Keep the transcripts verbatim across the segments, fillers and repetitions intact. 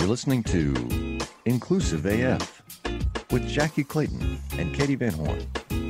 listening to Inclusive A F with Jackie Clayton and Katie Van Horn.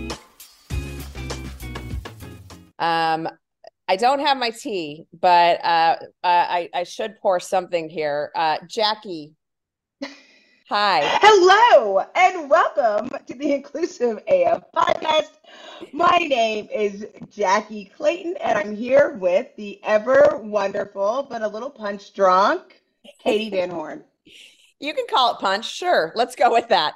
Um, I don't have my tea, but uh, I, I should pour something here. Uh, Jackie, hi. Hello and welcome to the Inclusive A F podcast. My name is Jackie Clayton and I'm here with the ever wonderful but a little punch drunk Katie Van Horn. You can call it punch. Sure. Let's go with that.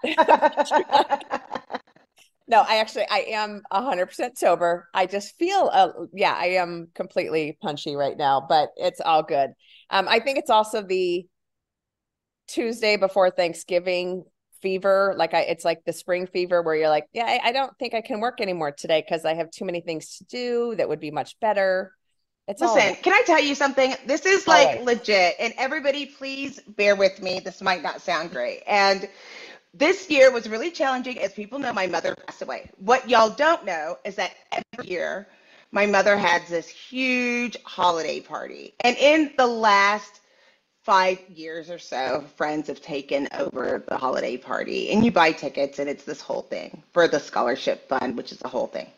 No, I actually, I am one hundred percent sober. I just feel, uh, yeah, I am completely punchy right now, but it's all good. Um, I think it's also the Tuesday before Thanksgiving fever. Like I, it's like the spring fever where you're like, yeah, I, I don't think I can work anymore today because I have too many things to do that would be much better. It's Listen, can I tell you something? This is like Always. legit, and everybody please bear with me. This might not sound great. And this year was really challenging. As people know, my mother passed away. What y'all don't know is that every year my mother has this huge holiday party. And in the last five years or so, friends have taken over the holiday party. And you buy tickets, and it's this whole thing for the scholarship fund, which is the whole thing.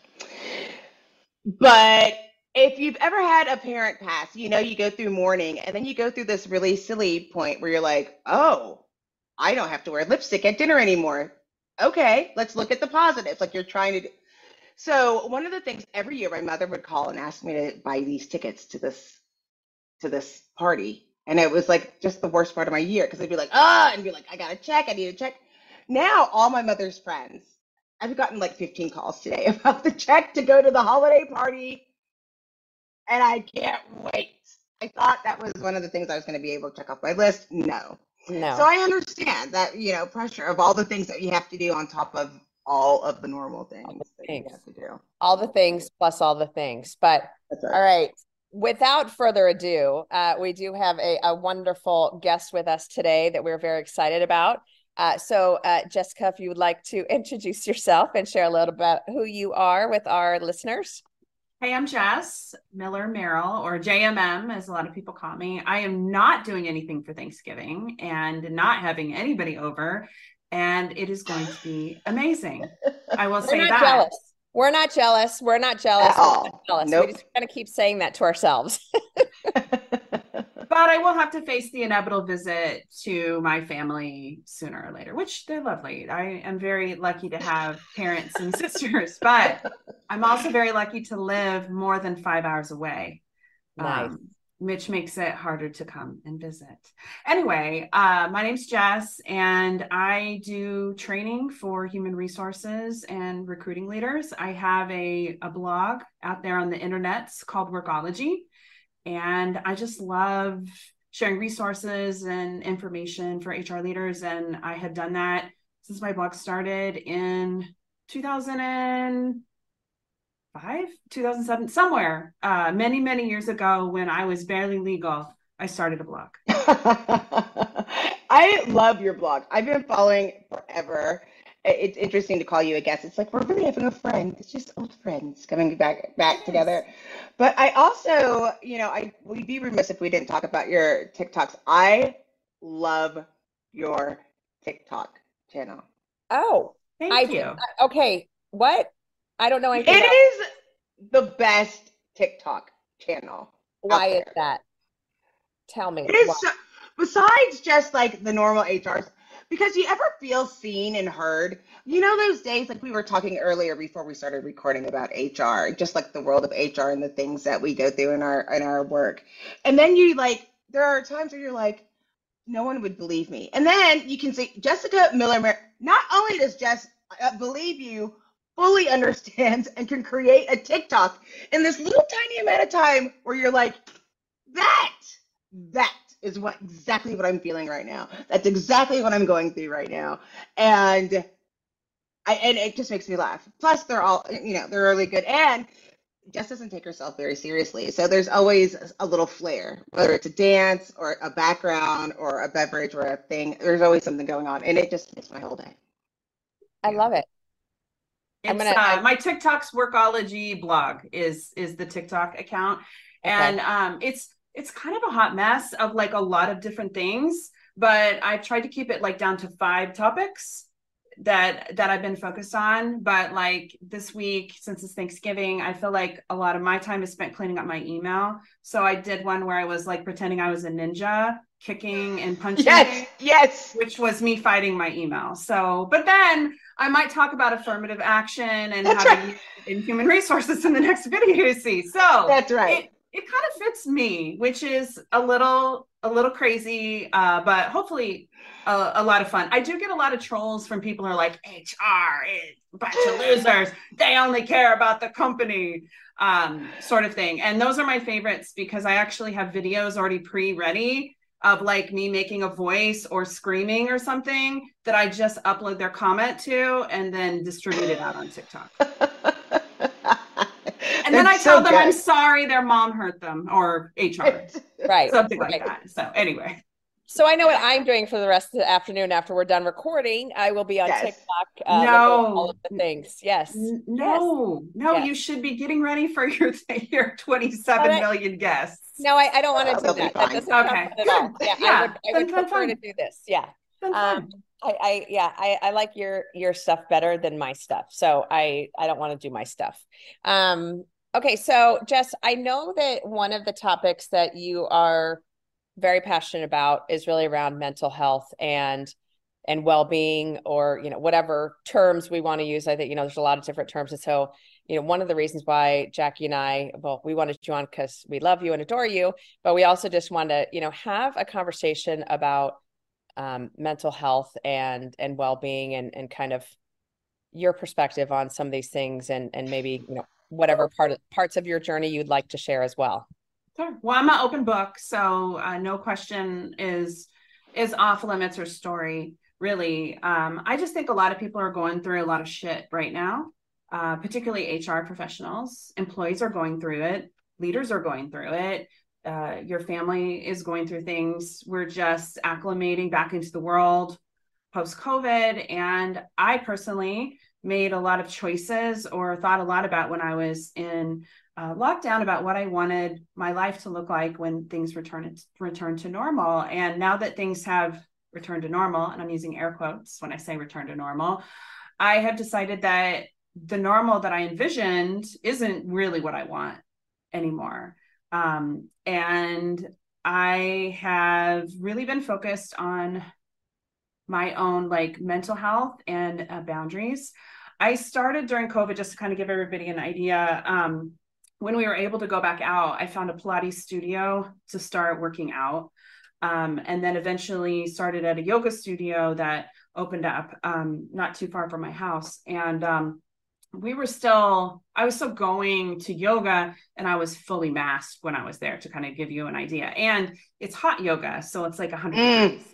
But if you've ever had a parent pass, you know, you go through mourning, and then you go through this really silly point where you're like, oh, I don't have to wear lipstick at dinner anymore. Okay, let's look at the positives, like you're trying to do. So one of the things every year my mother would call and ask me to buy these tickets to this to this party. And it was like just the worst part of my year because I'd be like, ah, and be like, I gotta check, I need to check. Now all my mother's friends, I've gotten like fifteen calls today about the check to go to the holiday party. And I can't wait. I thought that was one of the things I was going to be able to check off my list. No. No. So I understand that, you know, pressure of all the things that you have to do on top of all of the normal things, the that things. you have to do. All the things plus all the things. But That's right. all right. Without further ado, uh, we do have a, a wonderful guest with us today that we're very excited about. Uh, so, uh, Jessica, if you would like to introduce yourself and share a little about who you are with our listeners. Hey, I'm Jess Miller Merrill, or J M M, as a lot of people call me. I am not doing anything for Thanksgiving and not having anybody over, and it is going to be amazing. I will We're say not that. jealous. We're not jealous. We're not jealous. At We're all. not jealous. Nope. We just kind of keep saying that to ourselves. But I will have to face the inevitable visit to my family sooner or later, which they're lovely. I am very lucky to have parents and sisters, but I'm also very lucky to live more than five hours away, Nice. um, which makes it harder to come and visit. Anyway, uh, my name's Jess, and I do training for human resources and recruiting leaders. I have a, a blog out there on the internet called Workology. And I just love sharing resources and information for H R leaders. And I had done that since my blog started in two thousand five, two thousand seven, somewhere, uh, many, many years ago when I was barely legal. I started a blog. I love your blog. I've been following forever. It's interesting to call you a guest. It's like we're really having a friend. It's just old friends coming back back Yes. together. But I also, you know, I we'd be remiss if we didn't talk about your TikToks. I love your TikTok channel. Oh, Thank I you. did- okay. What? I don't know It anything about is the best TikTok channel. why out is there. that. Tell me. It is why. so, besides just like the normal H Rs, because you ever feel seen and heard, you know, those days like we were talking earlier before we started recording about H R, just like the world of H R and the things that we go through in our in our work. And then you like, there are times where you're like, no one would believe me. And then you can see Jessica Miller. Mer- Not only does Jess uh, believe you, fully understands and can create a TikTok in this little tiny amount of time where you're like, that, that is what exactly what I'm feeling right now. That's exactly what I'm going through right now. And I and it just makes me laugh. Plus they're all, you know, they're really good. And Jess doesn't take herself very seriously. So there's always a little flair, whether it's a dance or a background or a beverage or a thing, there's always something going on. And it just makes my whole day. I love it. I'm It's gonna- uh, I- my TikTok's Workology blog is is the TikTok account, Okay. and um, it's it's kind of a hot mess of like a lot of different things. but I've tried to keep it like down to five topics that that I've been focused on. But like this week, since it's Thanksgiving, I feel like a lot of my time is spent cleaning up my email. So I did one where I was like pretending I was a ninja, kicking and punching. Yes, yes. Which was me fighting my email. So, but then I might talk about affirmative action and That's having right. in human resources in the next video you see. So That's right. It, it kind of fits me, which is a little a little crazy, uh, but hopefully a, a lot of fun. I do get a lot of trolls from people who are like, H R is a bunch of losers. They only care about the company, um, sort of thing. And those are my favorites because I actually have videos already pre-ready of like me making a voice or screaming or something that I just upload their comment to and then distribute it out on TikTok. And then I tell so them good. I'm sorry their mom hurt them or H R. Right. Something right. like that. So anyway. So I know what I'm doing for the rest of the afternoon after we're done recording. I will be on Yes. TikTok. Uh, No. all of the things. Yes. N- No, yes. no, yes. you should be getting ready for your your twenty-seven I, million guests. No, I, I don't want to Oh, do they'll be that. That fine. doesn't Okay, sound fun at good. all. Yeah, Yeah, I would, I then- would then prefer to fine. do this. Yeah. Then Um, fine. I, I, yeah, I, I like your, your stuff better than my stuff. So I, I don't want to do my stuff. Um, okay. So Jess, I know that one of the topics that you are very passionate about is really around mental health and, and well-being, or, you know, whatever terms we want to use. I think, you know, there's a lot of different terms. And so, you know, one of the reasons why Jackie and I, well, we wanted you on because we love you and adore you, but we also just want to, you know, have a conversation about um, mental health and, and well-being and, and kind of your perspective on some of these things and, and maybe, you know, whatever part of parts of your journey you'd like to share as well. Sure. Well, I'm an open book, so uh, no question is is off limits or story, really. Um, I just think a lot of people are going through a lot of shit right now, uh, particularly H R professionals. Employees are going through it. Leaders are going through it. Uh, your family is going through things. We're just acclimating back into the world post-COVID. And I personally made a lot of choices or thought a lot about when I was in Uh, lockdown about what I wanted my life to look like when things return return to normal. And now that things have returned to normal, and I'm using air quotes when I say return to normal, I have decided that the normal that I envisioned isn't really what I want anymore. Um, and I have really been focused on my own like mental health and uh, boundaries. I started during COVID, just to kind of give everybody an idea. Um, when we were able to go back out, I found a Pilates studio to start working out. Um, and then eventually started at a yoga studio that opened up um, not too far from my house. And um, we were still, I was still going to yoga and I was fully masked when I was there, to kind of give you an idea. And it's hot yoga, so it's like one hundred Mm. degrees.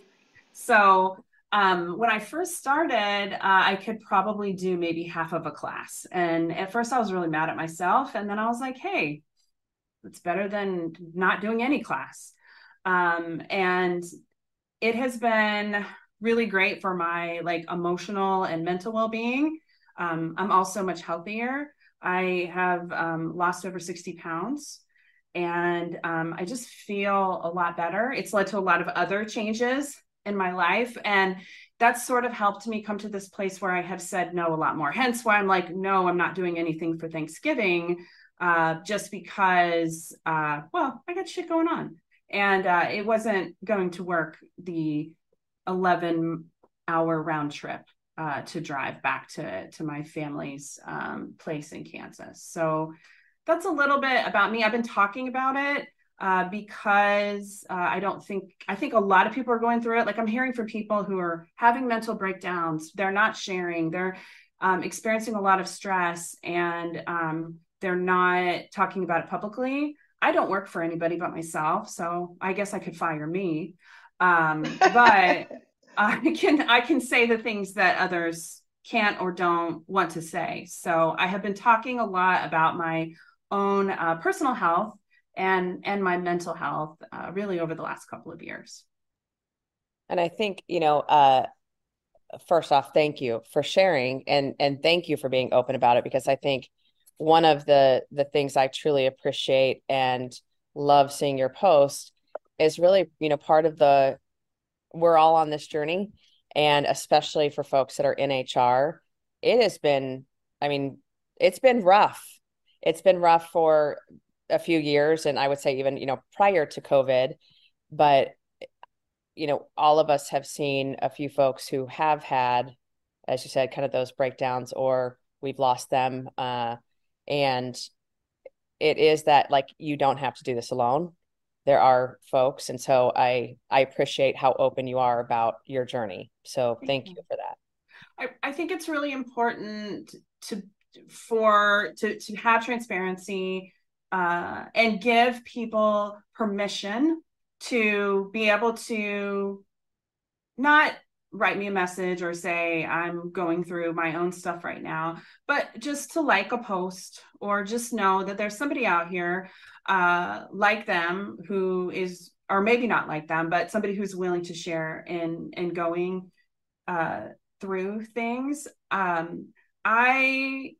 So um, when I first started, uh, I could probably do maybe half of a class. And at first I was really mad at myself. And then I was like, hey, it's better than not doing any class. Um, and it has been really great for my like emotional and mental well-being. Um, I'm also much healthier. I have um, lost over sixty pounds. And um, I just feel a lot better. It's led to a lot of other changes in my life. And that's sort of helped me come to this place where I have said no a lot more. Hence why I'm like, no, I'm not doing anything for Thanksgiving, uh, just because, uh, well, I got shit going on. And uh, it wasn't going to work the eleven hour round trip uh, to drive back to, to my family's um, place in Kansas. So that's a little bit about me. I've been talking about it Uh, because uh, I don't think, I think a lot of people are going through it. Like I'm hearing from people who are having mental breakdowns. They're not sharing, they're um, experiencing a lot of stress, and um, they're not talking about it publicly. I don't work for anybody but myself, so I guess I could fire me. Um, but I can, I can say the things that others can't or don't want to say. So I have been talking a lot about my own uh, personal health and and my mental health uh, really over the last couple of years. And I think, you know, uh, first off, thank you for sharing, and and thank you for being open about it, because I think one of the the things I truly appreciate and love seeing your post is really, you know, part of the we're all on this journey. And especially for folks that are in H R, it has been, I mean, it's been rough. It's been rough for a few years. And I would say even, you know, prior to COVID, but, you know, all of us have seen a few folks who have had, as you said, kind of those breakdowns, or we've lost them. Uh, and it is that, like, you don't have to do this alone. There are folks. And so I, I appreciate how open you are about your journey. So thank you for that. I, I think it's really important to, for, to, to have transparency uh, and give people permission to be able to not write me a message or say I'm going through my own stuff right now, but just to like a post, or just know that there's somebody out here uh, like them who is, or maybe not like them, but somebody who's willing to share in, in going uh, through things. Um, I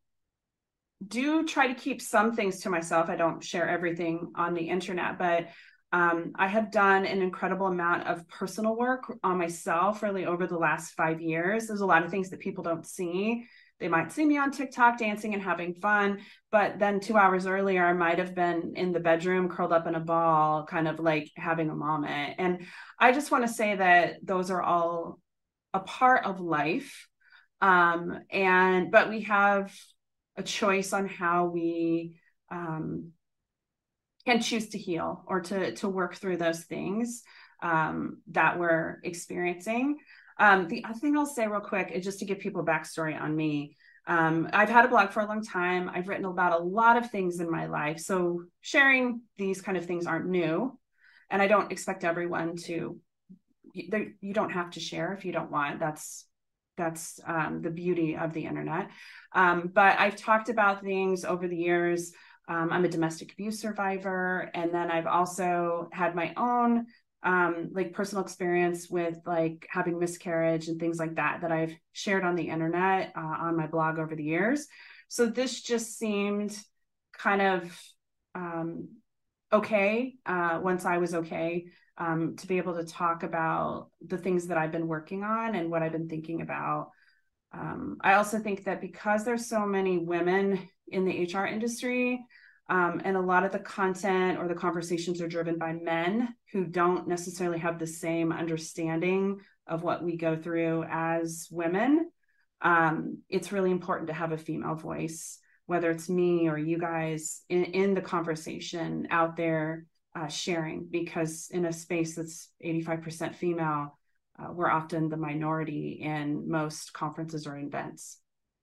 do try to keep some things to myself. I don't share everything on the internet, but Um, I have done an incredible amount of personal work on myself really over the last five years. There's a lot of things that people don't see. They might see me on TikTok dancing and having fun, but then two hours earlier, I might have been in the bedroom curled up in a ball, kind of like having a moment. And I just want to say that those are all a part of life. Um, and, but we have a choice on how we, um, can choose to heal or to, to work through those things um, that we're experiencing. Um, the other thing I'll say real quick is just to give people a backstory on me. Um, I've had a blog for a long time. I've written about a lot of things in my life. So sharing these kind of things aren't new. And I don't expect everyone to, you, you don't have to share if you don't want. That's That's um, the beauty of the internet. Um, but I've talked about things over the years. Um, I'm a domestic abuse survivor. And then I've also had my own um, like personal experience with like having miscarriage and things like that, that I've shared on the internet, uh, on my blog over the years. So this just seemed kind of um, okay uh, once I was okay um, to be able to talk about the things that I've been working on and what I've been thinking about. Um, I also think that because there's so many women in the H R industry, um, and a lot of the content or the conversations are driven by men who don't necessarily have the same understanding of what we go through as women, um, it's really important to have a female voice, whether it's me or you guys in, in the conversation out there uh, sharing, because in a space that's eighty-five percent female, uh, we're often the minority in most conferences or events.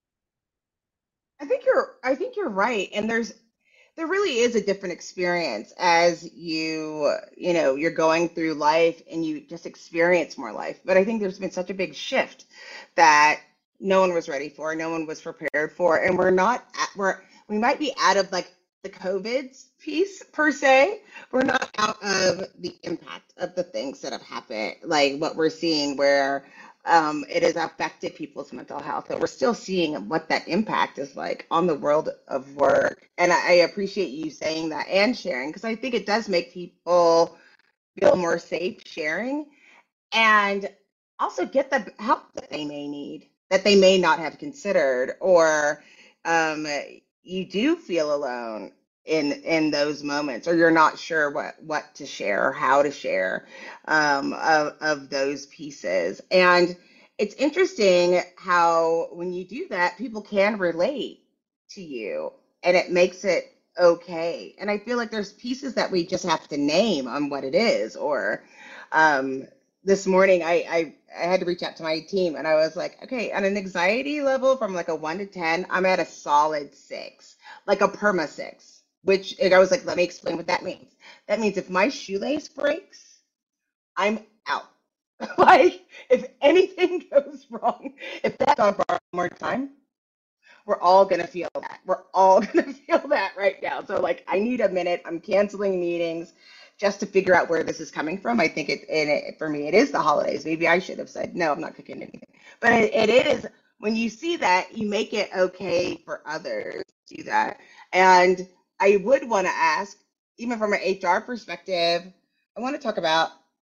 I think you're I think you're right. And there's there really is a different experience as you, you know, you're going through life and you just experience more life. But I think there's been such a big shift that no one was ready for, no one was prepared for, and we're not at, we're we might be out of like the COVID piece per se. We're not out of the impact of the things that have happened, like what we're seeing where um, it has affected people's mental health. And we're still seeing what that impact is like on the world of work. And I, I appreciate you saying that and sharing, because I think it does make people feel more safe sharing and also get the help that they may need, that they may not have considered, or um, you do feel alone in in those moments, or you're not sure what what to share or how to share um, of, of those pieces. And it's interesting how when you do that, people can relate to you and it makes it okay. And I feel like there's pieces that we just have to name on what it is. Or um, this morning I, I I had to reach out to my team and I was like, okay, on an anxiety level from like a one to ten, I'm at a solid six, like a perma six. Which I was like, let me explain what that means. That means if my shoelace breaks, I'm out. Like, if anything goes wrong, if that dog barks one more time, we're all going to feel that. We're all going to feel that right now. So, like, I need a minute. I'm canceling meetings just to figure out where this is coming from. I think it, and it for me, it is the holidays. Maybe I should have said, no, I'm not cooking anything. But it, it is, when you see that, you make it okay for others to do that. And I would want to ask, even from an H R perspective, I want to talk about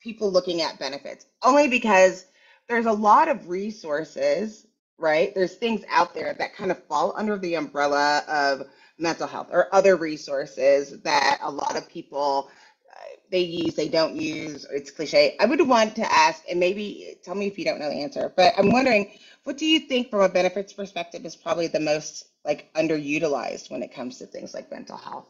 people looking at benefits, only because there's a lot of resources, right? There's things out there that kind of fall under the umbrella of mental health or other resources that a lot of people uh, they use, they don't use. It's cliche. I would want to ask, and maybe tell me if you don't know the answer, but I'm wondering, what do you think from a benefits perspective is probably the most like underutilized when it comes to things like mental health?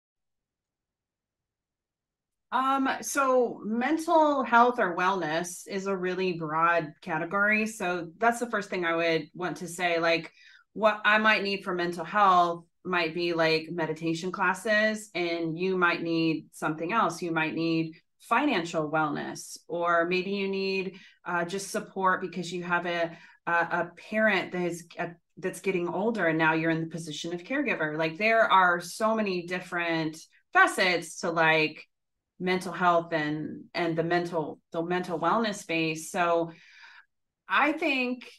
Um, so mental health or wellness is a really broad category. So that's the first thing I would want to say. Like, what I might need for mental health might be like meditation classes, and you might need something else. You might need financial wellness, or maybe you need uh, just support because you have a a, a parent that is a, that's getting older, and now you're in the position of caregiver. Like, there are so many different facets to like mental health and and the mental the mental wellness space. So I think,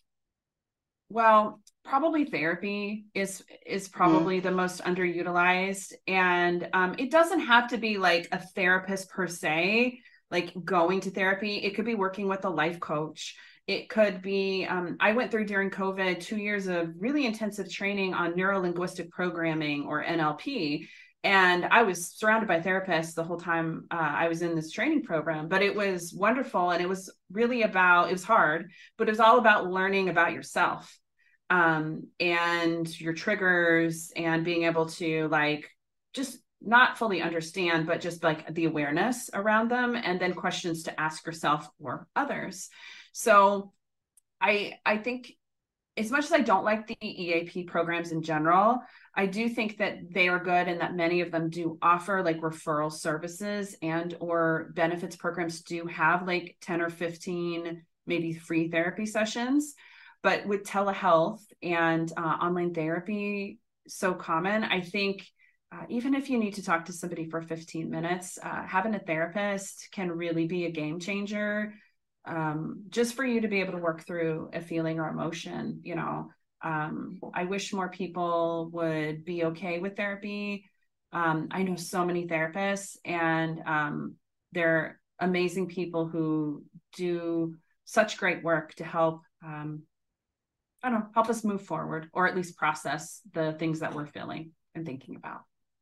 well, probably therapy is is probably mm. the most underutilized. And um, it doesn't have to be like a therapist per se, like going to therapy. It could be working with a life coach. It could be, um, I went through during COVID two years of really intensive training on neuro-linguistic programming, or N L P. And I was surrounded by therapists the whole time uh, I was in this training program, but it was wonderful. And it was really about, it was hard, but it was all about learning about yourself um, and your triggers, and being able to like, just not fully understand, but just like the awareness around them, and then questions to ask yourself or others. So I, I think, as much as I don't like the E A P programs in general, I do think that they are good, and that many of them do offer like referral services, and or benefits programs do have like ten or fifteen maybe free therapy sessions. But with telehealth and uh, online therapy so common, I think uh, even if you need to talk to somebody for fifteen minutes, uh, having a therapist can really be a game changer. Um, just for you to be able to work through a feeling or emotion, you know, um, I wish more people would be okay with therapy. Um, I know so many therapists, and um, they're amazing people who do such great work to help, um, I don't know, help us move forward, or at least process the things that we're feeling and thinking about.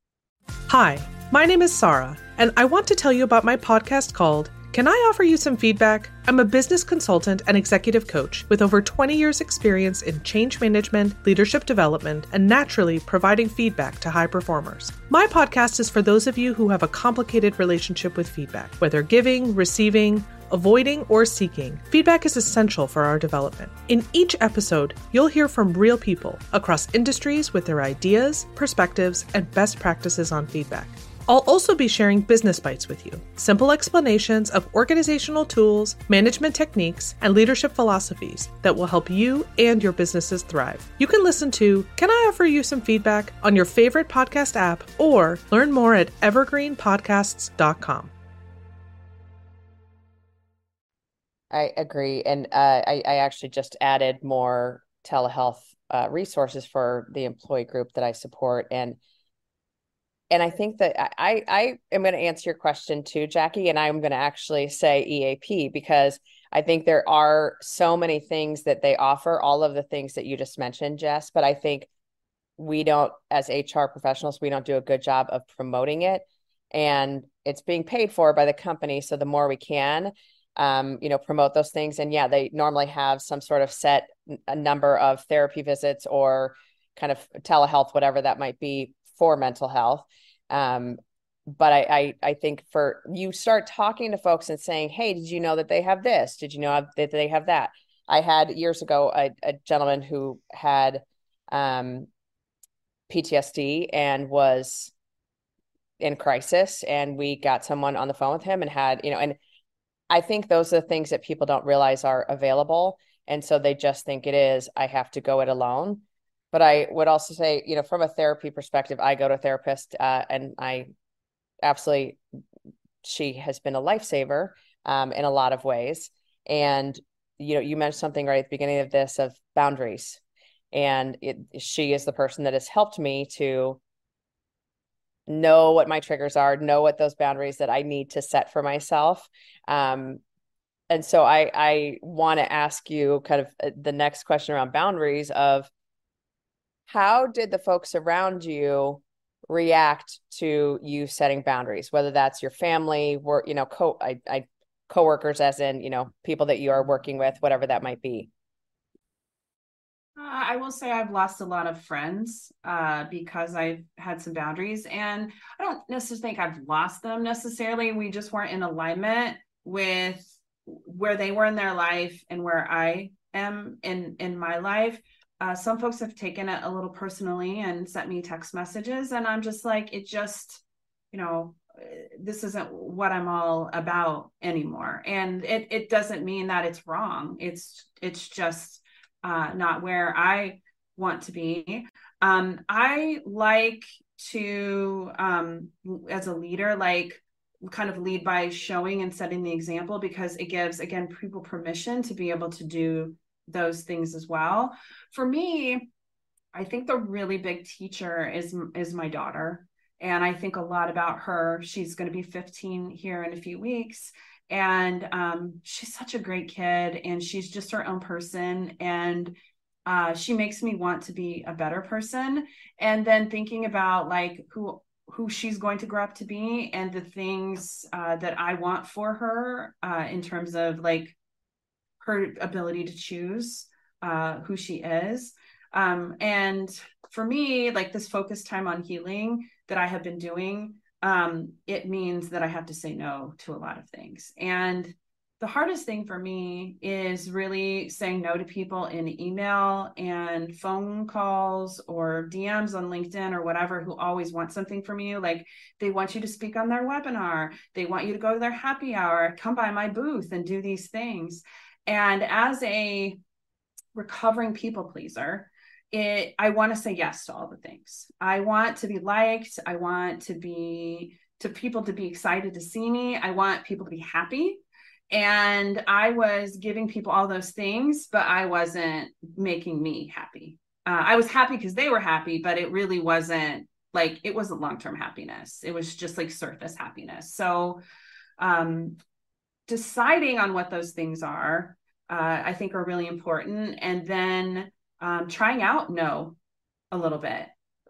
Hi, my name is Sarah, and I want to tell you about my podcast called Can I Offer You Some Feedback? I'm a business consultant and executive coach with over twenty years experience in change management, leadership development, and naturally providing feedback to high performers. My podcast is for those of you who have a complicated relationship with feedback, whether giving, receiving, avoiding, or seeking. Feedback is essential for our development. In each episode, you'll hear from real people across industries with their ideas, perspectives, and best practices on feedback. I'll also be sharing business bites with you, simple explanations of organizational tools, management techniques, and leadership philosophies that will help you and your businesses thrive. You can listen to Can I Offer You Some Feedback on your favorite podcast app, or learn more at evergreen podcasts dot com. I agree. And uh, I, I actually just added more telehealth uh, resources for the employee group that I support. And And I think that I, I am going to answer your question too, Jackie, and I'm going to actually say E A P, because I think there are so many things that they offer, all of the things that you just mentioned, Jess, but I think we don't, as H R professionals, we don't do a good job of promoting it, and it's being paid for by the company. So the more we can, um, you know, promote those things. And yeah, they normally have some sort of set a number of therapy visits or kind of telehealth, whatever that might be, for mental health. Um, but I, I, I think for you start talking to folks and saying, hey, did you know that they have this? Did you know that they have that? I had years ago, a, a gentleman who had um, P T S D and was in crisis, and we got someone on the phone with him and had, you know, and I think those are the things that people don't realize are available. And so they just think it is, I have to go it alone. But I would also say, you know, from a therapy perspective, I go to a therapist uh, and I absolutely, she has been a lifesaver um, in a lot of ways. And, you know, you mentioned something right at the beginning of this of boundaries. And it, she is the person that has helped me to know what my triggers are, know what those boundaries that I need to set for myself. Um, and so I, I want to ask you kind of the next question around boundaries of how did the folks around you react to you setting boundaries, whether that's your family, work, you know, co I, I coworkers, as in, you know, people that you are working with, whatever that might be. Uh, I will say I've lost a lot of friends uh, because I've had some boundaries, and I don't necessarily think I've lost them necessarily. We just weren't in alignment with where they were in their life and where I am in, in my life. Uh, some folks have taken it a little personally and sent me text messages, and I'm just like, it just, you know, this isn't what I'm all about anymore. And it it doesn't mean that it's wrong. It's it's just uh, not where I want to be. Um, I like to, um, as a leader, like kind of lead by showing and setting the example, because it gives, again, people permission to be able to do those things as well. For me, I think the really big teacher is is my daughter. And I think a lot about her. She's going to be fifteen here in a few weeks. And um, she's such a great kid, and she's just her own person. And uh, she makes me want to be a better person. And then thinking about like who who she's going to grow up to be, and the things uh, that I want for her uh, in terms of like her ability to choose uh, who she is. Um, and for me, like this focus time on healing that I have been doing, um, it means that I have to say no to a lot of things. And the hardest thing for me is really saying no to people in email and phone calls or D Ms on LinkedIn or whatever, who always want something from you. Like they want you to speak on their webinar. They want you to go to their happy hour, come by my booth and do these things. And as a recovering people pleaser, it, I want to say yes to all the things. I want to be liked. I want to be, to people to be excited to see me. I want people to be happy. And I was giving people all those things, but I wasn't making me happy. Uh, I was happy because they were happy, but it really wasn't like, it wasn't long-term happiness. It was just like surface happiness. So um, deciding on what those things are, uh, I think are really important. And then um, trying out no a little bit,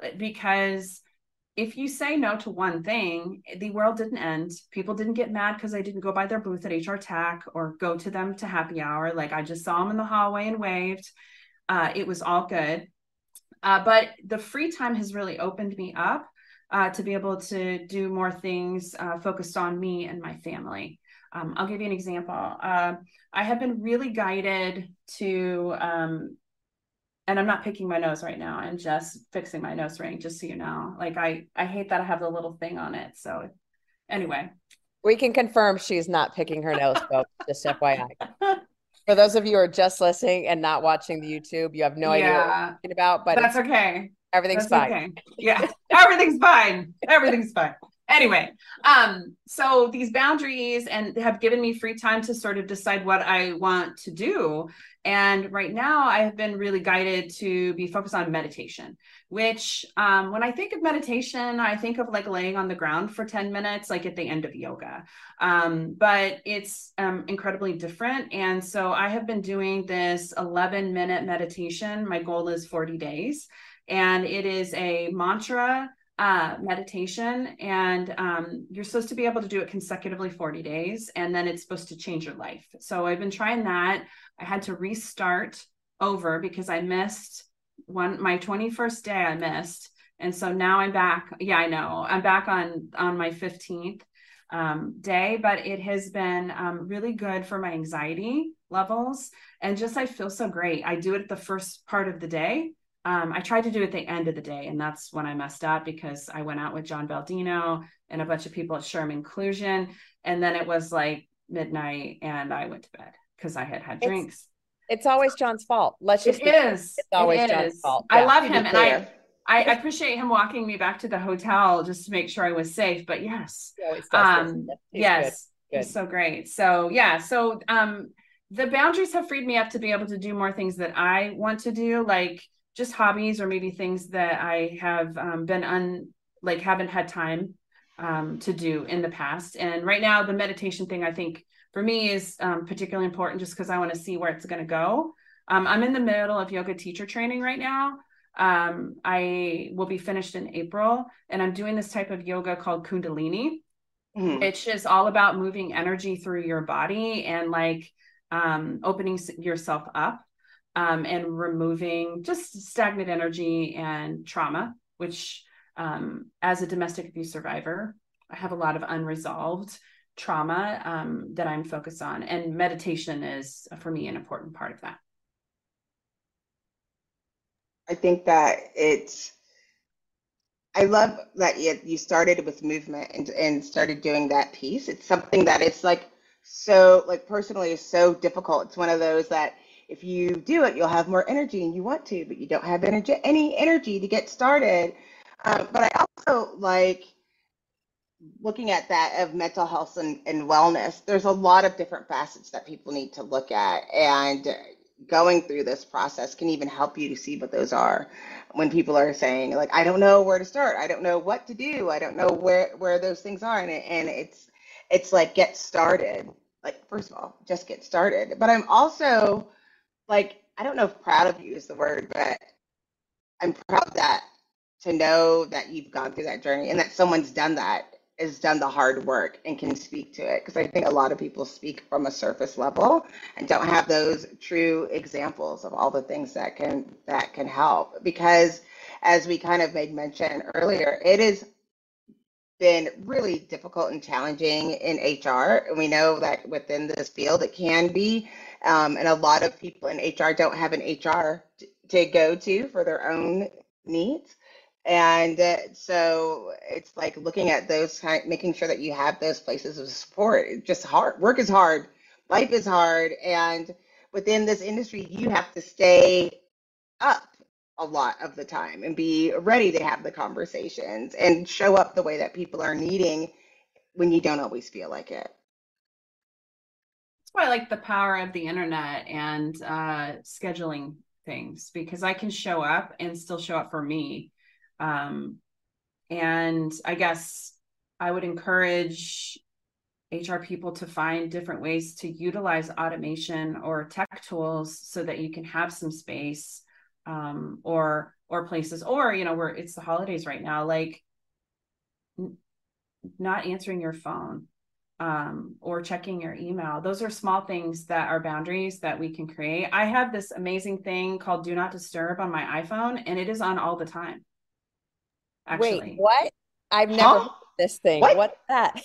because if you say no to one thing, the world didn't end. People didn't get mad because I didn't go by their booth at H R Tech or go to them to happy hour. Like I just saw them in the hallway and waved. Uh, it was all good. Uh, but the free time has really opened me up uh, to be able to do more things uh, focused on me and my family. Um, I'll give you an example. Uh, I have been really guided to, um, and I'm not picking my nose right now. I'm just fixing my nose ring, just so you know. Like I, I hate that I have the little thing on it. So anyway. We can confirm she's not picking her nose, folks, just F Y I. For those of you who are just listening and not watching the YouTube, you have no idea yeah, what we're talking about, but that's okay. Everything's that's fine. Okay. Yeah, everything's fine. Everything's fine. Anyway, um, so these boundaries and have given me free time to sort of decide what I want to do. And right now I have been really guided to be focused on meditation, which um, when I think of meditation, I think of like laying on the ground for ten minutes, like at the end of yoga. Um, but it's um, incredibly different. And so I have been doing this eleven minute meditation. My goal is forty days. And it is a mantra uh, meditation. And um, you're supposed to be able to do it consecutively forty days. And then it's supposed to change your life. So I've been trying that. I had to restart over because I missed one, my twenty-first day I missed. And so now I'm back. Yeah, I know. I'm back on, on my fifteenth um, day, but it has been um, really good for my anxiety levels. And just, I feel so great. I do it at the first part of the day. Um, I tried to do it at the end of the day, and that's when I messed up because I went out with John Baldino and a bunch of people at Sherman Inclusion. And then it was like midnight and I went to bed because I had had drinks. It's, it's always John's fault. Let's just, it is. It's always it John's is. fault. I yeah. love him. And I, I appreciate him walking me back to the hotel just to make sure I was safe, but yes. Um, yes. Good. Good. It's so great. So yeah. So, um, the boundaries have freed me up to be able to do more things that I want to do, like just hobbies or maybe things that I have um, been un like haven't had time um, to do in the past. And right now, the meditation thing, I think for me is um, particularly important just because I want to see where it's going to go. Um, I'm in the middle of yoga teacher training right now. Um, I will be finished in April, and I'm doing this type of yoga called Kundalini. Mm-hmm. It's just all about moving energy through your body and like um, opening yourself up um, and removing just stagnant energy and trauma, which um, as a domestic abuse survivor, I have a lot of unresolved trauma um, that I'm focused on. And meditation is, for me, an important part of that. I think that it's, I love that you, you started with movement and, and started doing that piece. It's something that it's like, so like personally is so difficult. It's one of those that if you do it, you'll have more energy and you want to, but you don't have energy, any energy to get started. Um, but I also like looking at that of mental health and, and wellness. There's a lot of different facets that people need to look at, and going through this process can even help you to see what those are. When people are saying like, I don't know where to start, I don't know what to do, I don't know where where those things are, and, and it's it's like, get started. Like, first of all, just get started. But I'm also like, I don't know if proud of you is the word, but I'm proud that to know that you've gone through that journey and that someone's done that, has done the hard work and can speak to it. Because I think a lot of people speak from a surface level and don't have those true examples of all the things that can that can help. Because as we kind of made mention earlier, it has been really difficult and challenging in H R. And we know that within this field it can be. Um, and a lot of people in H R don't have an H R t- to go to for their own needs. And uh, so it's like looking at those, kind, making sure that you have those places of support. It's just hard. Work is hard. Life is hard. And within this industry, you have to stay up a lot of the time and be ready to have the conversations and show up the way that people are needing when you don't always feel like it. That's why I like the power of the internet and uh, scheduling things, because I can show up and still show up for me. Um, and I guess I would encourage H R people to find different ways to utilize automation or tech tools so that you can have some space, um, or, or places, or, you know, where it's the holidays right now, like n- not answering your phone, um, or checking your email. Those are small things that are boundaries that we can create. I have this amazing thing called Do Not Disturb on my iPhone, and it is on all the time. Actually. Wait, what? I've never huh? heard of this thing. What? What's that?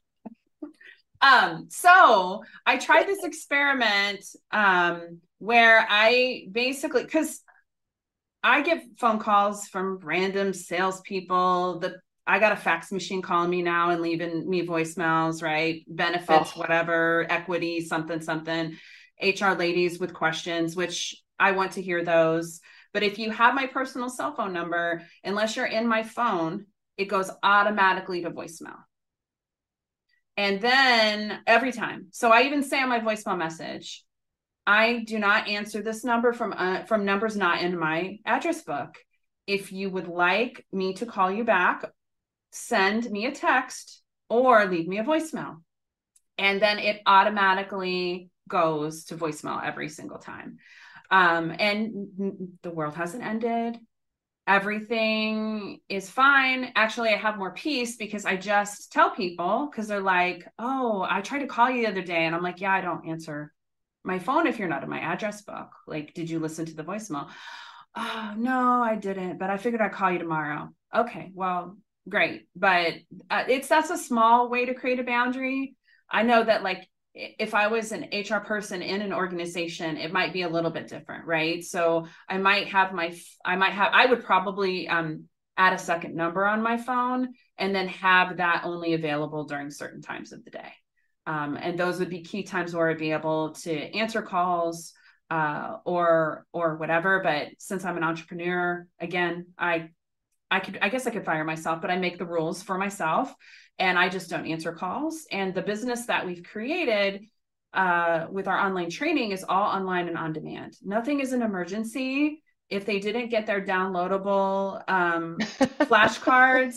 um, so I tried this experiment um, where I basically, because I get phone calls from random salespeople. The I got a fax machine calling me now and leaving me voicemails, right? Benefits, oh. whatever, equity, something, something. H R ladies with questions, which I want to hear those. But if you have my personal cell phone number, unless you're in my phone, it goes automatically to voicemail. And then every time. So I even say on my voicemail message, I do not answer this number from uh, from numbers not in my address book. If you would like me to call you back, send me a text or leave me a voicemail. And then it automatically goes to voicemail every single time. Um, and the world hasn't ended. Everything is fine. Actually, I have more peace because I just tell people, because they're like, oh, I tried to call you the other day. And I'm like, yeah, I don't answer my phone if you're not in my address book. Like, did you listen to the voicemail? Oh, no, I didn't, but I figured I'd call you tomorrow. Okay, well, great. But uh, it's, that's a small way to create a boundary. I know that, like, if I was an H R person in an organization, it might be a little bit different, right? So I might have my, I might have, I would probably um, add a second number on my phone and then have that only available during certain times of the day. Um, and those would be key times where I'd be able to answer calls uh, or, or whatever. But since I'm an entrepreneur, again, I, I could, I guess I could fire myself, but I make the rules for myself. And I just don't answer calls. And the business that we've created uh, with our online training is all online and on demand. Nothing is an emergency. If they didn't get their downloadable um, flashcards,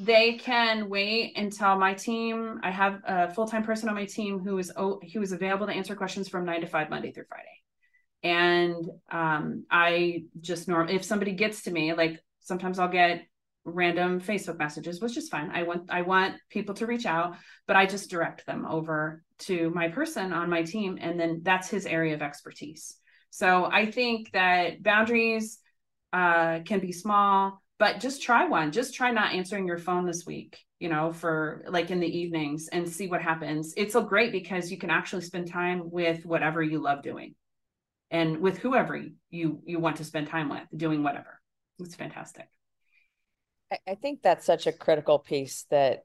they can wait until my team, I have a full-time person on my team who is, who is available to answer questions from nine to five, Monday through Friday. And um, I just norm, if somebody gets to me, like sometimes I'll get random Facebook messages, which is fine. I want, I want people to reach out, but I just direct them over to my person on my team. And then that's his area of expertise. So I think that boundaries uh, can be small, but just try one. Just try not answering your phone this week, you know, for like in the evenings, and see what happens. It's so great because you can actually spend time with whatever you love doing, and with whoever you, you want to spend time with, doing whatever. It's fantastic. I, I think that's such a critical piece that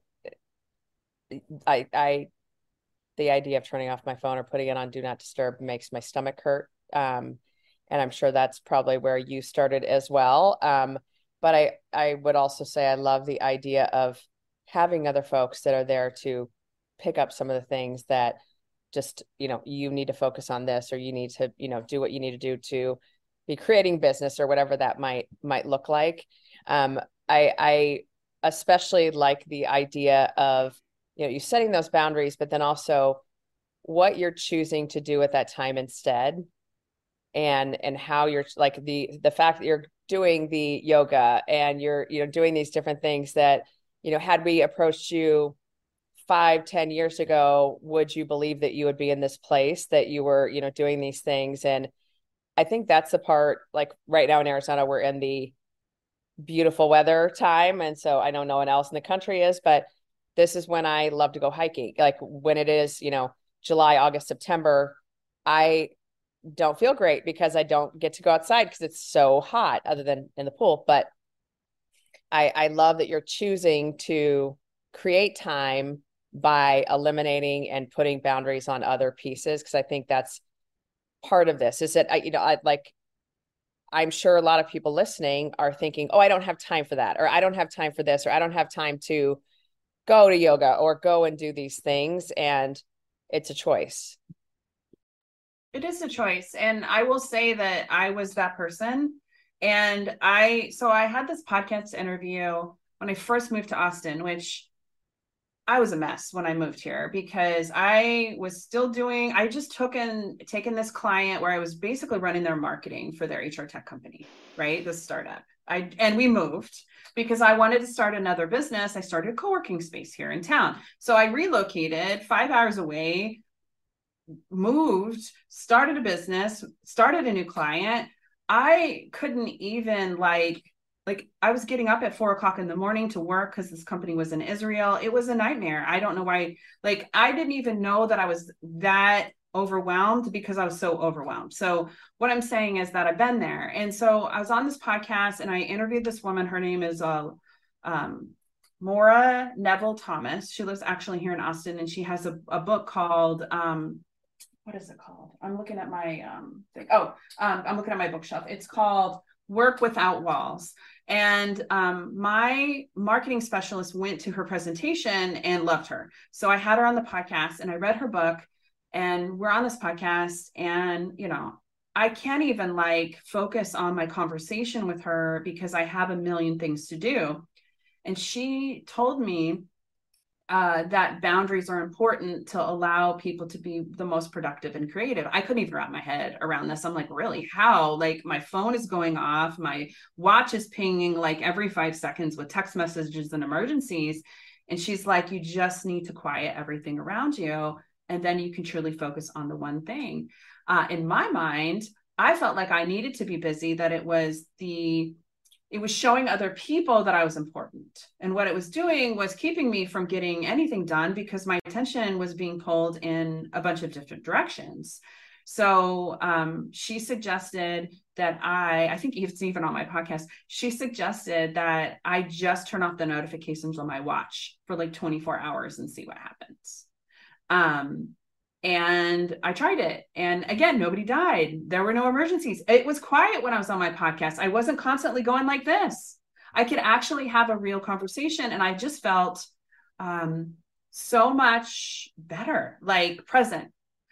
I, I, the idea of turning off my phone or putting it on do not disturb makes my stomach hurt. Um, and I'm sure that's probably where you started as well. Um, But I, I would also say I love the idea of having other folks that are there to pick up some of the things that just, you know, you need to focus on this, or you need to, you know, do what you need to do to be creating business, or whatever that might, might look like. Um, I, I especially like the idea of, you know, you setting those boundaries, but then also what you're choosing to do at that time instead. And, and how you're like the, the fact that you're doing the yoga and you're, you know, doing these different things that, you know, had we approached you five, ten years ago, would you believe that you would be in this place that you were, you know, doing these things? And I think that's the part, like right now in Arizona, we're in the beautiful weather time. And so I know no one else in the country is, but this is when I love to go hiking. Like when it is, you know, July, August, September, I don't feel great because I don't get to go outside because it's so hot, other than in the pool. But I, I love that you're choosing to create time by eliminating and putting boundaries on other pieces. Cause I think that's part of this, is that I, you know, I like, I'm sure a lot of people listening are thinking, oh, I don't have time for that, or I don't have time for this, or I don't have time to go to yoga or go and do these things. And it's a choice. It is a choice. And I will say that I was that person. And I, so I had this podcast interview when I first moved to Austin, which I was a mess when I moved here, because I was still doing, I just took in, taken this client where I was basically running their marketing for their H R tech company, right? This startup. I, and we moved because I wanted to start another business. I started a co-working space here in town. So I relocated five hours away, moved, started a business, started a new client. I couldn't even like, like I was getting up at four o'clock in the morning to work because this company was in Israel. It was a nightmare. I don't know why, like, I didn't even know that I was that overwhelmed because I was so overwhelmed. So what I'm saying is that I've been there. And so I was on this podcast and I interviewed this woman. Her name is, uh, um, Maura Neville Thomas. She lives actually here in Austin, and she has a, a book called, um, what is it called? I'm looking at my, um, thing. Oh, um, I'm looking at my bookshelf. It's called Work Without Walls. And um, my marketing specialist went to her presentation and loved her. So I had her on the podcast and I read her book, and we're on this podcast, and, you know, I can't even like focus on my conversation with her because I have a million things to do. And she told me Uh, that boundaries are important to allow people to be the most productive and creative. I couldn't even wrap my head around this. I'm like, really? How? Like, my phone is going off. My watch is pinging like every five seconds with text messages and emergencies. And she's like, you just need to quiet everything around you, and then you can truly focus on the one thing. Uh, in my mind, I felt like I needed to be busy, that it was the It was showing other people that I was important. And what it was doing was keeping me from getting anything done because my attention was being pulled in a bunch of different directions. So um, she suggested that I, I think it's even on my podcast, she suggested that I just turn off the notifications on my watch for like twenty-four hours and see what happens. Um, And I tried it. And again, nobody died. There were no emergencies. It was quiet when I was on my podcast. I wasn't constantly going like this. I could actually have a real conversation. And I just felt um, so much better, like present.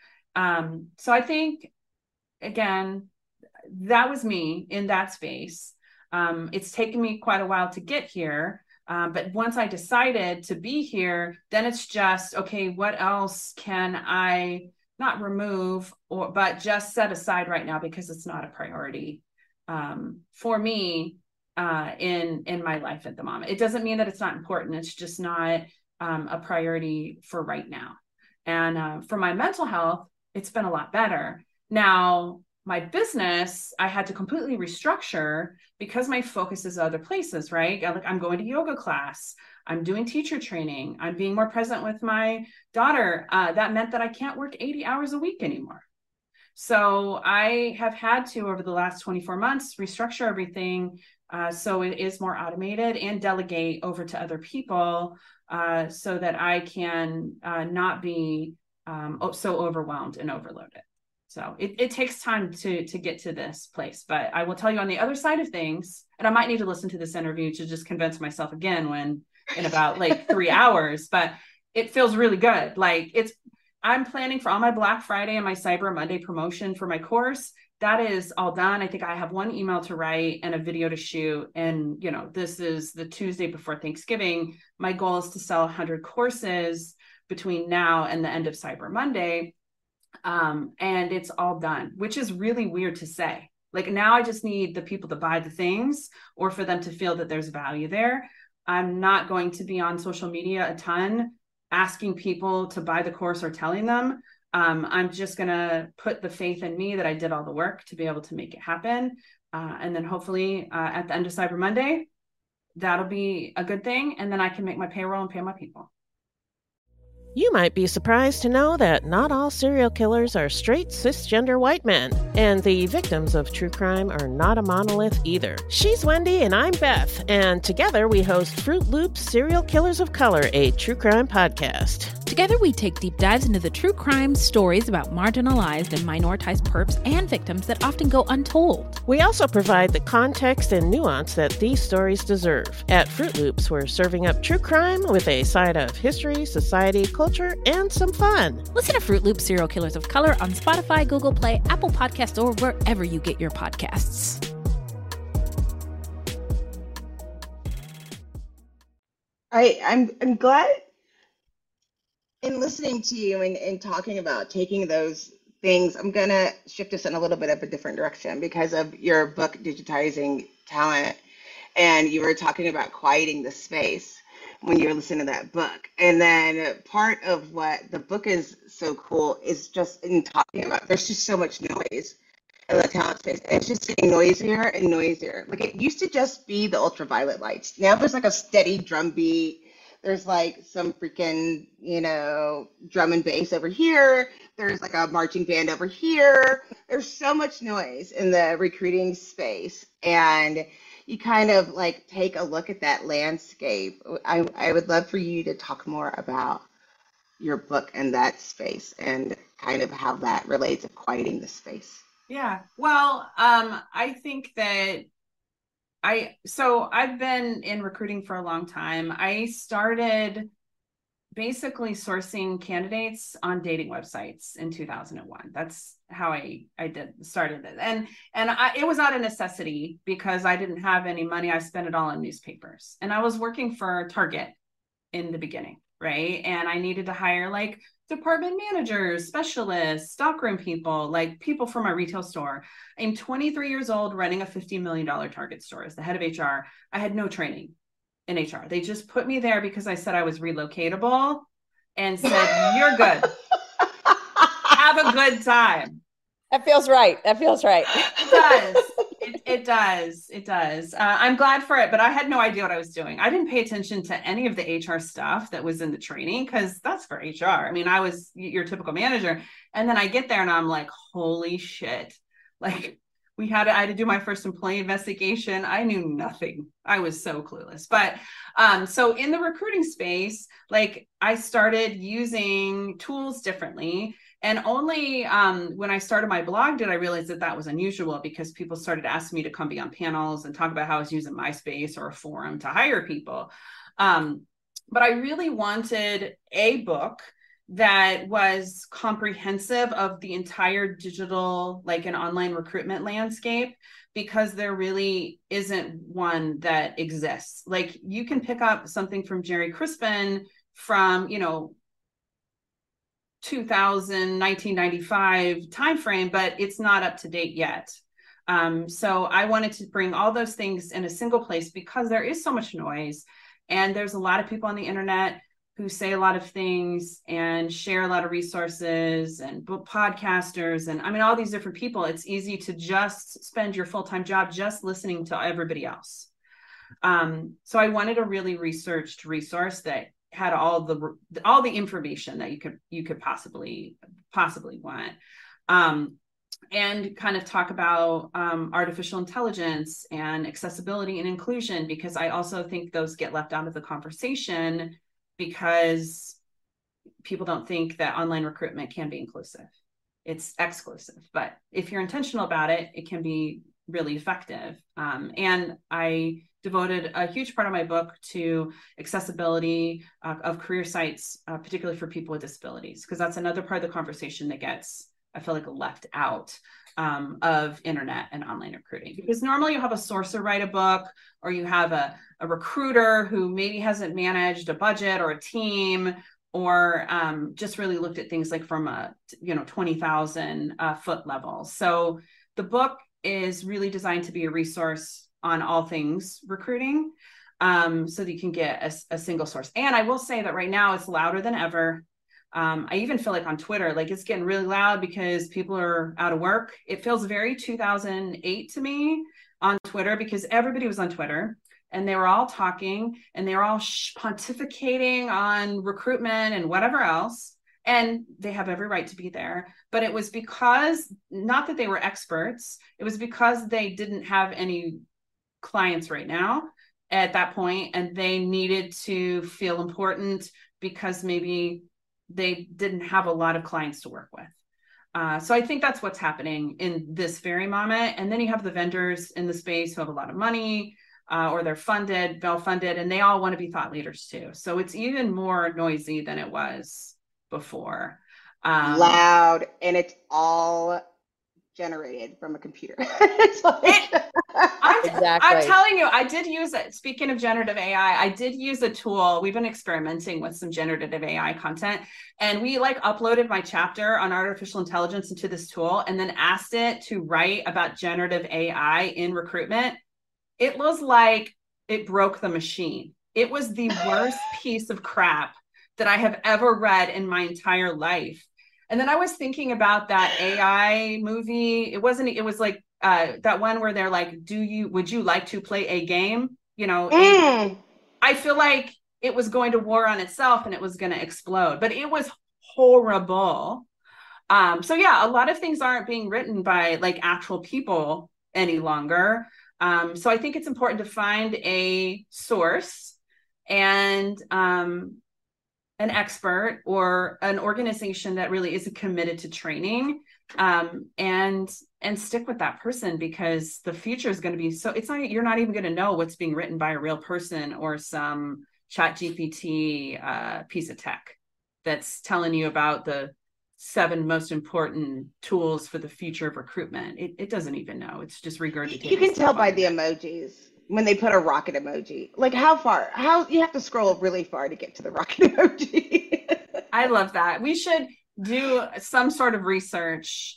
Um, so I think, again, that was me in that space. Um, it's taken me quite a while to get here. Um, but once I decided to be here, then it's just, okay, what else can I not remove or, but just set aside right now because it's not a priority um, for me uh, in, in my life at the moment. It doesn't mean that it's not important. It's just not um, a priority for right now. And uh, for my mental health, it's been a lot better. Now, my business, I had to completely restructure because my focus is other places, right? Like I'm going to yoga class, I'm doing teacher training, I'm being more present with my daughter. Uh, that meant that I can't work eighty hours a week anymore. So I have had to, over the last twenty-four months, restructure everything uh, so it is more automated and delegate over to other people uh, so that I can uh, not be um, so overwhelmed and overloaded. So it, it takes time to, to get to this place, but I will tell you on the other side of things, and I might need to listen to this interview to just convince myself again when in about like three hours, but it feels really good. Like it's, I'm planning for all my Black Friday and my Cyber Monday promotion for my course. That is all done. I think I have one email to write and a video to shoot. And, you know, this is the Tuesday before Thanksgiving. My goal is to sell one hundred courses between now and the end of Cyber Monday. Um, and it's all done, which is really weird to say. Like now I just need the people to buy the things or for them to feel that there's value there. I'm not going to be on social media a ton asking people to buy the course or telling them. Um, I'm just going to put the faith in me that I did all the work to be able to make it happen. Uh, and then hopefully uh, at the end of Cyber Monday, that'll be a good thing. And then I can make my payroll and pay my people. You might be surprised to know that not all serial killers are straight cisgender white men, and the victims of true crime are not a monolith either. She's Wendy and I'm Beth, and together we host Fruit Loops Serial Killers of Color, a true crime podcast. Together we take deep dives into the true crime stories about marginalized and minoritized perps and victims that often go untold. We also provide the context and nuance that these stories deserve. At Fruit Loops, we're serving up true crime with a side of history, society, culture, and some fun. Listen to Fruit Loops Serial Killers of Color on Spotify, Google Play, Apple Podcasts, or wherever you get your podcasts. I, I'm I'm glad in listening to you and, and talking about taking those things. I'm gonna shift us in a little bit of a different direction because of your book, Digitizing Talent, and you were talking about quieting the space when you were listening to that book. And then part of what the book is so cool is just in talking about, there's just so much noise in the talent space. And it's just getting noisier and noisier. Like it used to just be the ultraviolet lights. Now there's like a steady drum beat. There's like some freaking, you know, drum and bass over here. There's like a marching band over here. There's so much noise in the recruiting space. And you kind of like take a look at that landscape. I, I would love for you to talk more about your book and that space and kind of how that relates to quieting the space. Yeah, well, um, I think that I, so I've been in recruiting for a long time. I started basically sourcing candidates on dating websites in two thousand one. That's how I, I did started it. And, and I, it was out of necessity because I didn't have any money. I spent it all on newspapers, and I was working for Target in the beginning. Right. And I needed to hire like department managers, specialists, stockroom people, like people from my retail store. I'm twenty-three years old, running a fifty million dollars Target store as the head of H R. I had no training in H R. They just put me there because I said I was relocatable and said, you're good. Have a good time. That feels right. That feels right. It does. It, it does. It does. Uh, I'm glad for it, but I had no idea what I was doing. I didn't pay attention to any of the H R stuff that was in the training because that's for H R. I mean, I was your typical manager. And then I get there and I'm like, holy shit. Like we had, to, I had to do my first employee investigation. I knew nothing. I was so clueless. But um, so in the recruiting space, like I started using tools differently. And only um, when I started my blog did I realize that that was unusual because people started asking me to come be on panels and talk about how I was using MySpace or a forum to hire people. Um, but I really wanted a book that was comprehensive of the entire digital, like an online recruitment landscape, because there really isn't one that exists. Like you can pick up something from Jerry Crispin from, you know, two thousand, nineteen ninety-five timeframe, but it's not up to date yet. Um, so I wanted to bring all those things in a single place because there is so much noise, and there's a lot of people on the internet who say a lot of things and share a lot of resources, and podcasters, and I mean, all these different people. It's easy to just spend your full-time job just listening to everybody else. Um, so I wanted a really researched resource that had all the all the information that you could you could possibly possibly want, um, and kind of talk about um, artificial intelligence and accessibility and inclusion, because I also think those get left out of the conversation because people don't think that online recruitment can be inclusive. It's exclusive, but if you're intentional about it, it can be really effective. Um, and I devoted a huge part of my book to accessibility uh, of career sites, uh, particularly for people with disabilities, because that's another part of the conversation that gets, I feel like, left out um, of internet and online recruiting. Because normally you have a sourcer write a book, or you have a, a recruiter who maybe hasn't managed a budget or a team, or um, just really looked at things like from a, you know, twenty thousand uh, foot level. So the book is really designed to be a resource on all things recruiting, um, so that you can get a, a single source. And I will say that right now it's louder than ever. Um, I even feel like on Twitter, like it's getting really loud because people are out of work. It feels very two thousand eight to me on Twitter, because everybody was on Twitter and they were all talking and they were all pontificating on recruitment and whatever else. And they have every right to be there. But it was because, not that they were experts, it was because they didn't have any clients right now at that point, and they needed to feel important because maybe they didn't have a lot of clients to work with. Uh, so I think that's what's happening in this very moment. And then you have the vendors in the space who have a lot of money, uh, or they're funded, well-funded, and they all want to be thought leaders too. So it's even more noisy than it was before. Um, Loud, and it's all generated from a computer. It's like it, I'm, Exactly. I'm telling you, I did use it. Speaking of generative A I, I did use a tool. We've been experimenting with some generative A I content, and we like uploaded my chapter on artificial intelligence into this tool and then asked it to write about generative A I in recruitment. It was like it broke the machine. It was the worst piece of crap that I have ever read in my entire life. And then I was thinking about that A I movie. It wasn't, it was like uh, that one where they're like, do you, would you like to play a game? You know, Mm. I feel like it was going to war on itself and it was going to explode, but it was horrible. Um, so yeah, a lot of things aren't being written by like actual people any longer. Um, so I think it's important to find a source and um, an expert or an organization that really is committed to training, um, and and stick with that person, because the future is going to be so, it's not, you're not even going to know what's being written by a real person or some chat G P T uh, piece of tech that's telling you about the seven most important tools for the future of recruitment. It, it doesn't even know. It's just regurgitating. You can stuff tell by on the it. emojis when they put a rocket emoji. Like how far? How you have to scroll really far to get to the rocket emoji. I love that. We should do some sort of research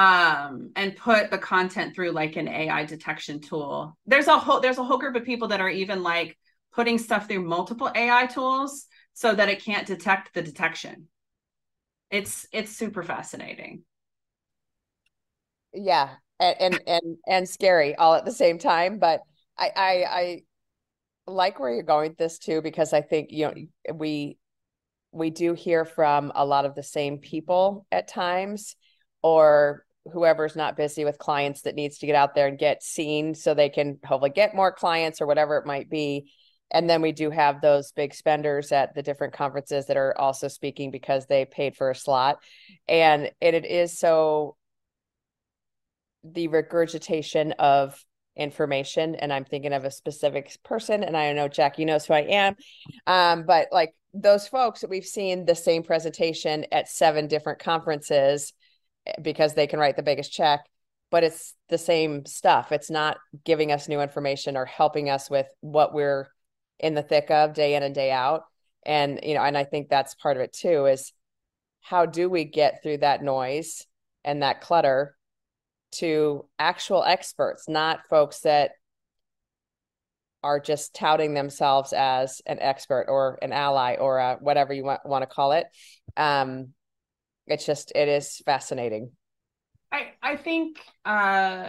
um, and put the content through like an A I detection tool. There's a whole there's a whole group of people that are even like putting stuff through multiple A I tools so that it can't detect the detection. It's it's super fascinating. Yeah, and and and, and scary all at the same time. But I, I I like where you're going with this too, because I think, you know, we we do hear from a lot of the same people at times, or whoever's not busy with clients that needs to get out there and get seen so they can hopefully get more clients or whatever it might be. And then we do have those big spenders at the different conferences that are also speaking because they paid for a slot. And it, it is so the regurgitation of information. And I'm thinking of a specific person, and I know Jackie knows who I am. Um, but like those folks that we've seen the same presentation at seven different conferences because they can write the biggest check, but it's the same stuff. It's not giving us new information or helping us with what we're in the thick of day in and day out. And, you know, and I think that's part of it too, is how do we get through that noise and that clutter to actual experts, not folks that are just touting themselves as an expert or an ally or a, whatever you want, want to call it. Um, it's just, it is fascinating. I, I think uh,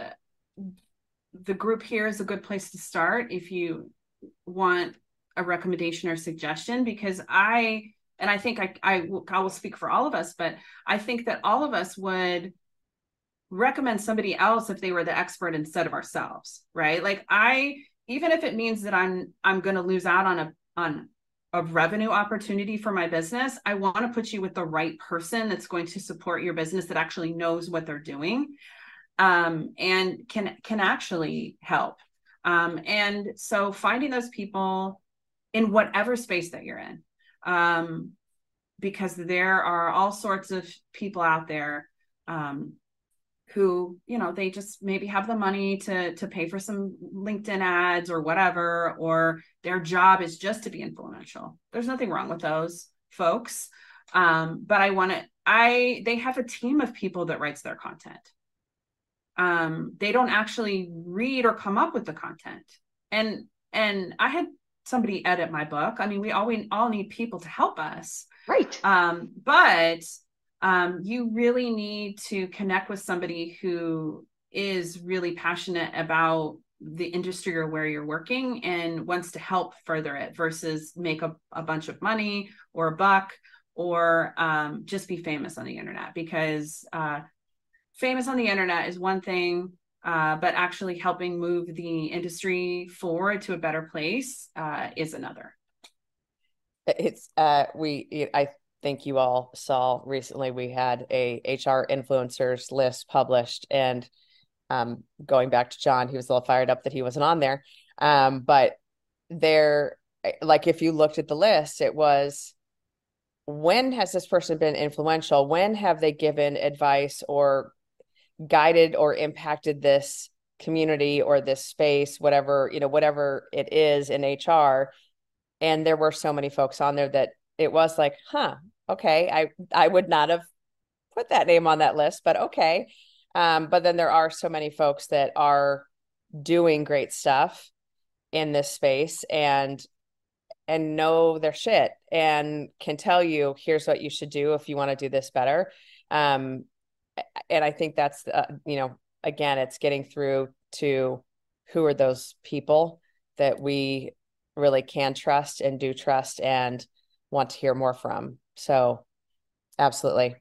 the group here is a good place to start if you want a recommendation or suggestion, because I, and I think I, I, I will speak for all of us, but I think that all of us would recommend somebody else if they were the expert instead of ourselves, right? Like I, even if it means that I'm I'm going to lose out on a on a revenue opportunity for my business, I want to put you with the right person that's going to support your business, that actually knows what they're doing, um, and can can actually help. Um, and so finding those people in whatever space that you're in, um, because there are all sorts of people out there. Um, who, you know, they just maybe have the money to, to pay for some LinkedIn ads or whatever, or their job is just to be influential. There's nothing wrong with those folks. Um, but I want to, I, they have a team of people that writes their content. Um, they don't actually read or come up with the content. And, and I had somebody edit my book. I mean, we all, we all need people to help us. Right. Um, but Um, you really need to connect with somebody who is really passionate about the industry or where you're working and wants to help further it versus make a, a bunch of money or a buck or um, just be famous on the internet, because uh, famous on the internet is one thing, uh, but actually helping move the industry forward to a better place uh, is another. It's uh, we, I think you all saw recently, we had a H R influencers list published, and um, going back to John, he was a little fired up that he wasn't on there. Um, but there, like, if you looked at the list, it was, when has this person been influential? When have they given advice or guided or impacted this community or this space, whatever, you know, whatever it is in H R? And there were so many folks on there that it was like, huh, okay, I, I would not have put that name on that list, but okay. Um, but then there are so many folks that are doing great stuff in this space and, and know their shit and can tell you, here's what you should do if you want to do this better. Um, and I think that's, uh, you know, again, it's getting through to who are those people that we really can trust and do trust and want to hear more from. So absolutely.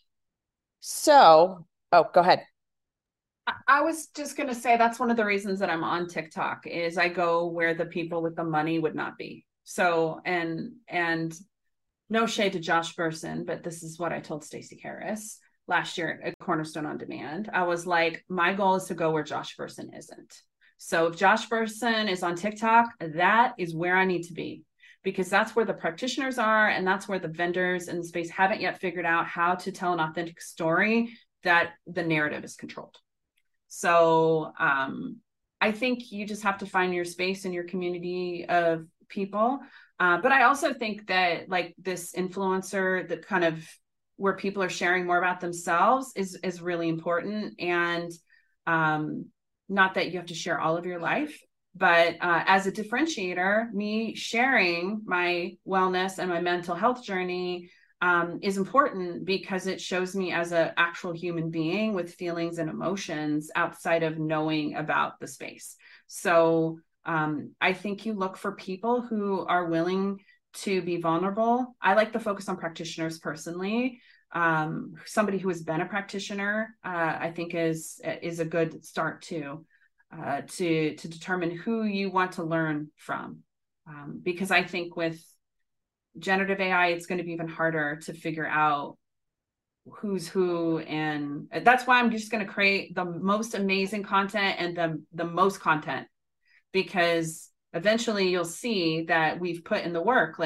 So, oh, go ahead. I was just going to say, that's one of the reasons that I'm on TikTok, is I go where the people with the money would not be. So, and, and no shade to Josh Bersin, but this is what I told Stacey Harris last year at Cornerstone On Demand. I was like, my goal is to go where Josh Bersin isn't. So if Josh Bersin is on TikTok, that is where I need to be, because that's where the practitioners are. And that's where the vendors in the space haven't yet figured out how to tell an authentic story that the narrative is controlled. So um, I think you just have to find your space in your community of people. Uh, but I also think that, like, this influencer, that kind of where people are sharing more about themselves is, is really important. And um, not that you have to share all of your life, but uh, as a differentiator, me sharing my wellness and my mental health journey um, is important, because it shows me as an actual human being with feelings and emotions outside of knowing about the space. So um, I think you look for people who are willing to be vulnerable. I like to focus on practitioners personally. Um, somebody who has been a practitioner, uh, I think is, is a good start too. Uh, to to determine who you want to learn from, um, because I think with generative A I, it's going to be even harder to figure out who's who, and that's why I'm just going to create the most amazing content and the the most content, because eventually you'll see that we've put in the work. Like,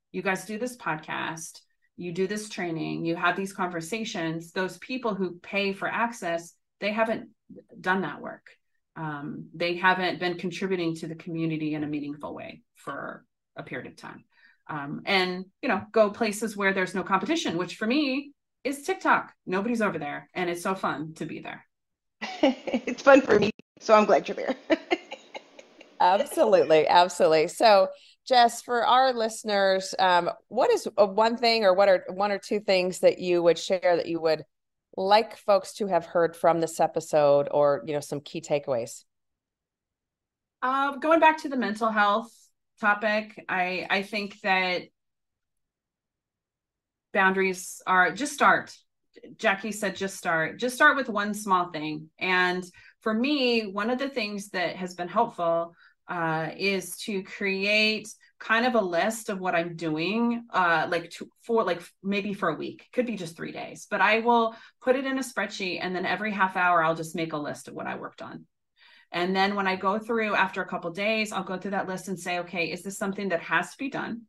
You guys do this podcast, you do this training, you have these conversations. Those people who pay for access, they haven't done that work. Um, they haven't been contributing to the community in a meaningful way for a period of time. Um, and, you know, go places where there's no competition, which for me is TikTok. Nobody's over there. And it's so fun to be there. It's fun for me. So I'm glad you're there. Absolutely. Absolutely. So Jess, for our listeners, um, what is one thing or what are one or two things that you would share that you would like folks to have heard from this episode, or, you know, some key takeaways? Uh, going back to the mental health topic, I, I think that boundaries are just start. Jackie said, just start, just start with one small thing. And for me, one of the things that has been helpful uh, is to create kind of a list of what I'm doing, uh, like to, for like maybe for a week, could be just three days, but I will put it in a spreadsheet. And then every half hour, I'll just make a list of what I worked on. And then when I go through after a couple of days, I'll go through that list and say, okay, is this something that has to be done?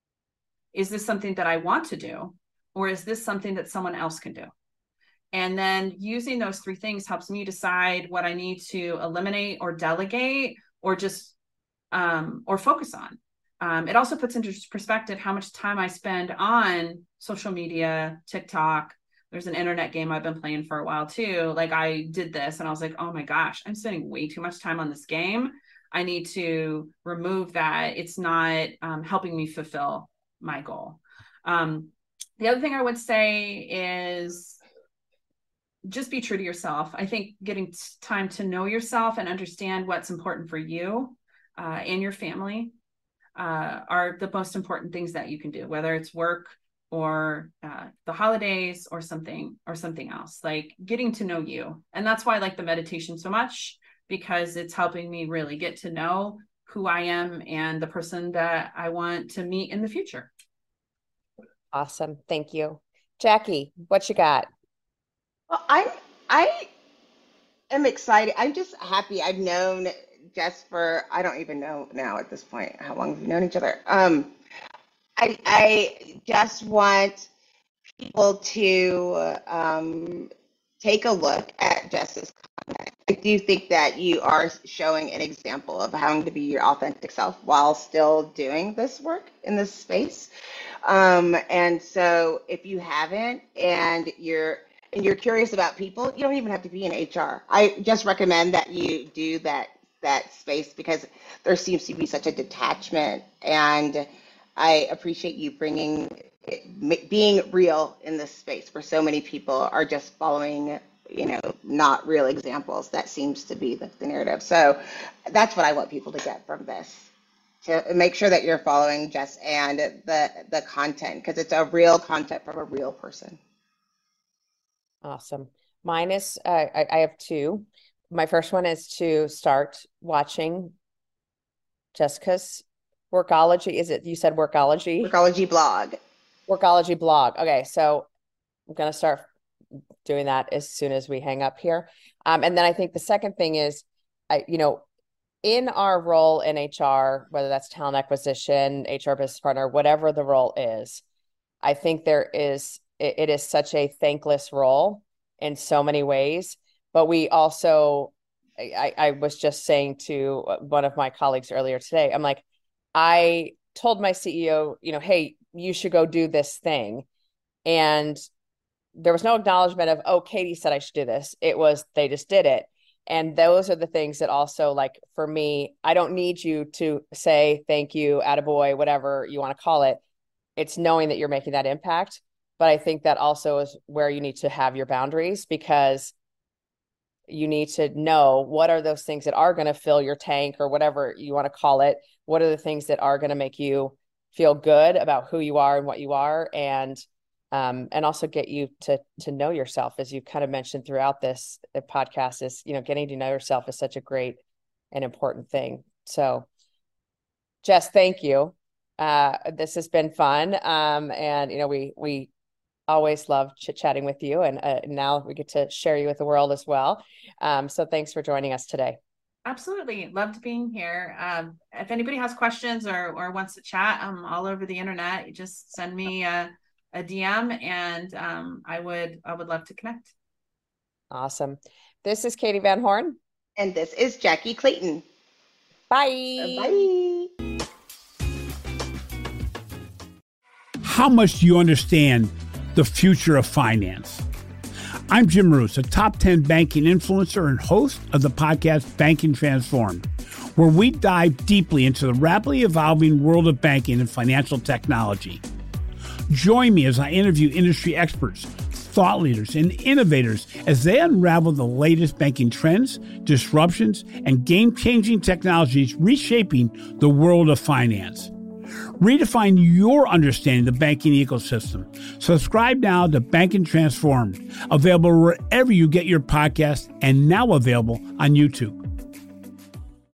Is this something that I want to do? Or is this something that someone else can do? And then using those three things helps me decide what I need to eliminate or delegate or just, um, or focus on. Um, it also puts into perspective how much time I spend on social media, TikTok. There's an internet game I've been playing for a while too. Like I did this and I was like, oh my gosh, I'm spending way too much time on this game. I need to remove that. It's not um, helping me fulfill my goal. Um, the other thing I would say is just be true to yourself. I think getting time to know yourself and understand what's important for you uh, and your family uh, are the most important things that you can do, whether it's work or uh, the holidays or something or something else, like getting to know you. And that's why I like the meditation so much, because it's helping me really get to know who I am and the person that I want to meet in the future. Awesome. Thank you. Jackie, what you got? Well, I'm I am excited. I'm just happy. I've known Jess for I don't even know now at this point how long we've known each other. Um, I I just want people to um, take a look at Jess's content. I do think that you are showing an example of having to be your authentic self while still doing this work in this space. Um, and so if you haven't and you're and you're curious about people, you don't even have to be in H R. I just recommend that you do that that space because there seems to be such a detachment, and I appreciate you bringing being real in this space where so many people are just following, you know, not real examples. That seems to be the, the narrative. So that's what I want people to get from this, to make sure that you're following Jess and the the content, because it's a real content from a real person. Awesome. Mine is, uh, I, I have two. My first one is to start watching Jessica's Workology. Is it, you said Workology? Workology blog. Workology blog. Okay. So I'm going to start doing that as soon as we hang up here. Um, and then I think the second thing is, I, you know, in our role in H R, whether that's talent acquisition, H R business partner, whatever the role is, I think there is, it, it is such a thankless role in so many ways. But we also, I, I was just saying to one of my colleagues earlier today, I'm like, I told my C E O, you know, hey, you should go do this thing. And there was no acknowledgement of, oh, Katie said I should do this. It was, they just did it. And those are the things that also, like, for me, I don't need you to say thank you, attaboy, whatever you want to call it. It's knowing that you're making that impact. But I think that also is where you need to have your boundaries, because you need to know what are those things that are going to fill your tank or whatever you want to call it. What are the things that are going to make you feel good about who you are and what you are, and um, and also get you to to know yourself, as you kind of mentioned throughout this podcast. Is, you know, getting to know yourself is such a great and important thing. So, Jess, thank you. Uh, this has been fun, um, and you know, we we. always love chit chatting with you, and uh, now we get to share you with the world as well. Um, so thanks for joining us today. Absolutely. Loved being here. Um, if anybody has questions or, or wants to chat, I'm all over the internet. You just send me a, a D M and um, I would, I would love to connect. Awesome. This is Katie Van Horn. And this is Jackie Clayton. Bye. Bye. How much do you understand the future of finance? I'm Jim Roos, a top ten banking influencer and host of the podcast Banking Transformed, where we dive deeply into the rapidly evolving world of banking and financial technology. Join me as I interview industry experts, thought leaders, and innovators as they unravel the latest banking trends, disruptions, and game-changing technologies reshaping the world of finance. Redefine your understanding of the banking ecosystem. Subscribe now to Banking Transformed, available wherever you get your podcast and now available on YouTube.